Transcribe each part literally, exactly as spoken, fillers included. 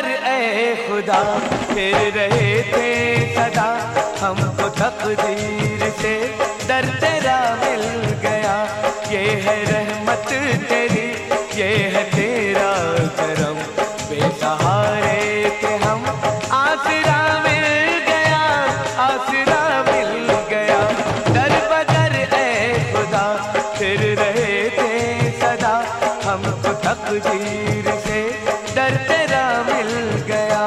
ए खुदा फिर रहे थे सदा, हमको तकदीर से दर तेरा मिल गया। ये है रहमत तेरी, ये है तेरा करम, बेसहारे थे हम आसरा मिल गया, आसरा मिल गया। दर बदर ए खुदा फिर रहे थे सदा, हमको तकदीर से दर तेरा मिल गया।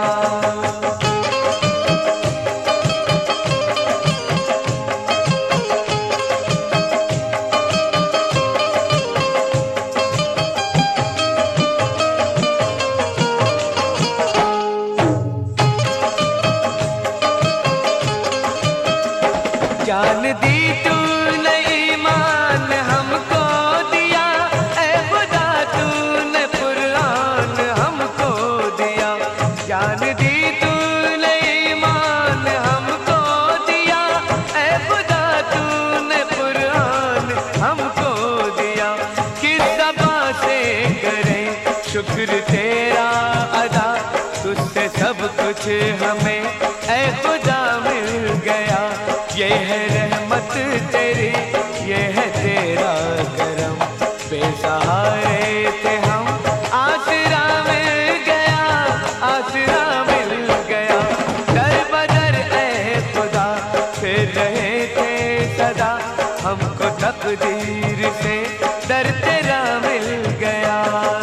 जान दी तूने ईमान हमको दिया, ए खुदा तूने कुरान हमको दिया। जान दी तूने ईमान हमको दिया, ए खुदा तूने कुरान हमको दिया। किस ज़बां से करें शुक्र तेरा अदा, तुझसे सब कुछ हमें ए खुदा मिल गया। ये है रहमत तेरी, ये है तेरा करम, बेसहारे थे हम आसरा मिल गया, आसरा मिल गया। दर बदर ए खुदा फिर रहे थे सदा, हमको तकदीर से दर तेरा मिल गया।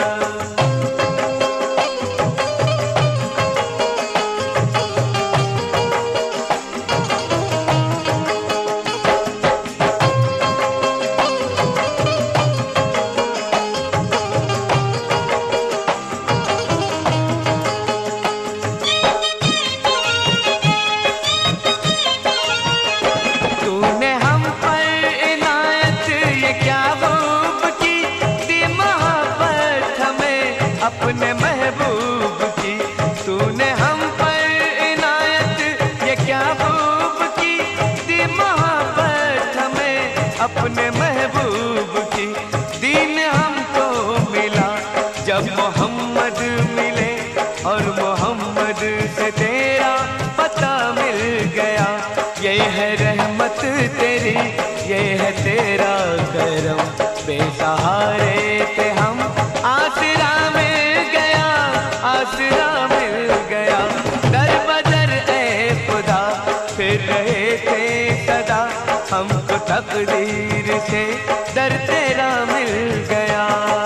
अपने महबूब की तूने हम पर इनायत, ये क्या खूब की दी मोहब्बत हमें अपने महबूब की। दीन हमको मिला जब मोहम्मद मिले, और मोहम्मद से तेरा पता मिल गया। ये है रहमत तेरी, ये है तेरा करम, बेसहारे थे हम आसरा मिल गया, आसरा मिल गया। दर बदर ए खुदा फिर रहे थे सदा, हमको तकदीर से दर तेरा मिल गया।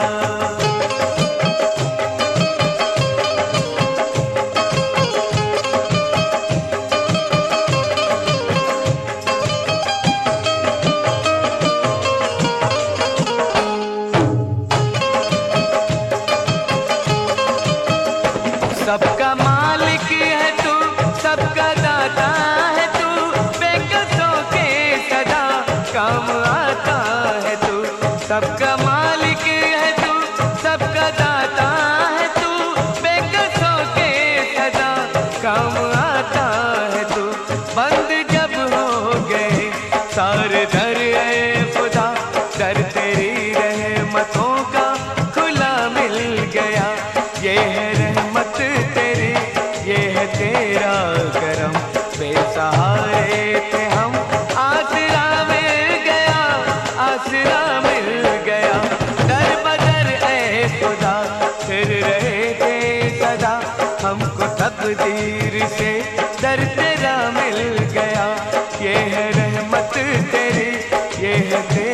सबका मालिक है तू, सबका दाता है तू, बेकसों के सदा काम आता है तू। सबका मालिक है तू, सबका दाता है तू, बेकसों के सदा काम आता है तू। बंद जब हो गए सारे दर ए खुदा, दर तेरी रहमतों का खुला मिल गया। ये है रहमत तेरी, ये है तेरा करम, बेसहारे थे हम आसरा मिल गया, आसरा मिल गया। दर बदर ए खुदा फिर रहे थे सदा, हमको तकदीर से दर तेरा मिल गया। ये है रहमत तेरी, ये है तेरा